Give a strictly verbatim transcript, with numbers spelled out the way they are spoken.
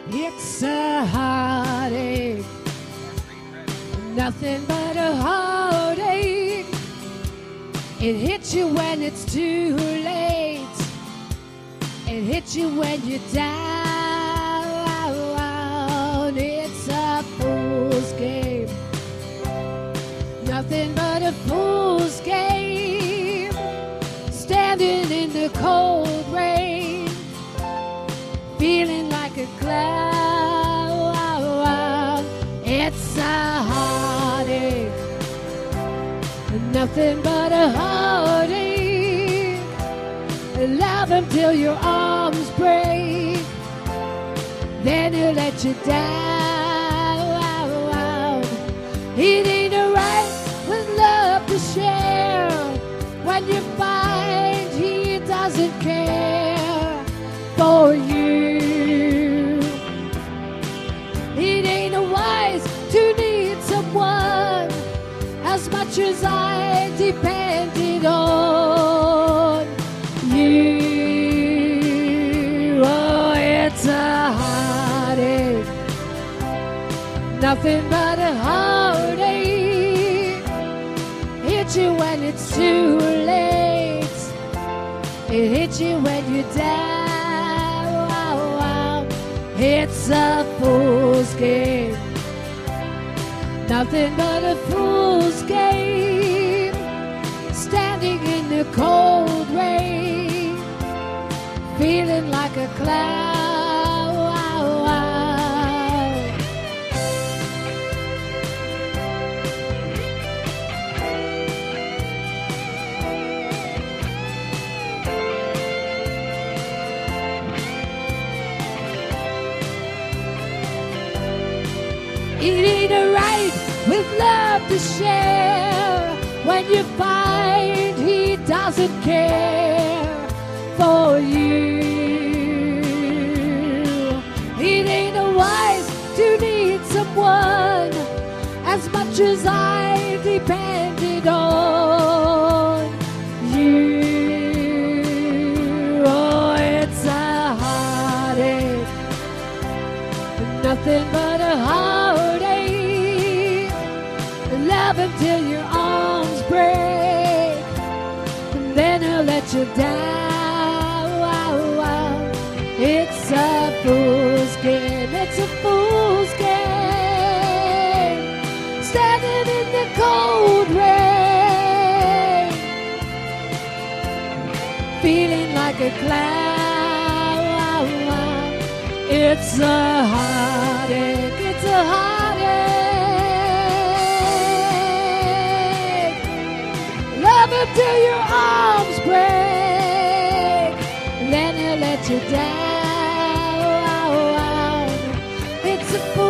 It's a heartache, nothing but a heartache. It hits you when it's too late. It hits you when you're down. It's a fool's game, nothing but a fool's game. Standing in the cold rain, feeling like a clown. It's a heartache, nothing but a heartache. Love him till your arms break, then he'll let you down. It ain't alright with love to share when you find he doesn't care for you. It ain't wise to need someone as much as I depended on you. Oh, it's a heartache, nothing but a heartache. Hit you when it's too late. It hits you when you're down. It's a fool's game, nothing but a fool's game. Standing in the cold rain, feeling like a clown. It ain't right with love to share when you find he doesn't care for you. It ain't wise to need someone as much as I depended on you. Oh, it's a heartache, nothing but a heartache. Love him till your arms break, and then he'll let you down. It's a fool's game, it's a fool's game. Standing in the cold rain, feeling like a clown. It's a heartache, it's a heartache. Love him till your arms break, and then he'll let you down. It's a fool.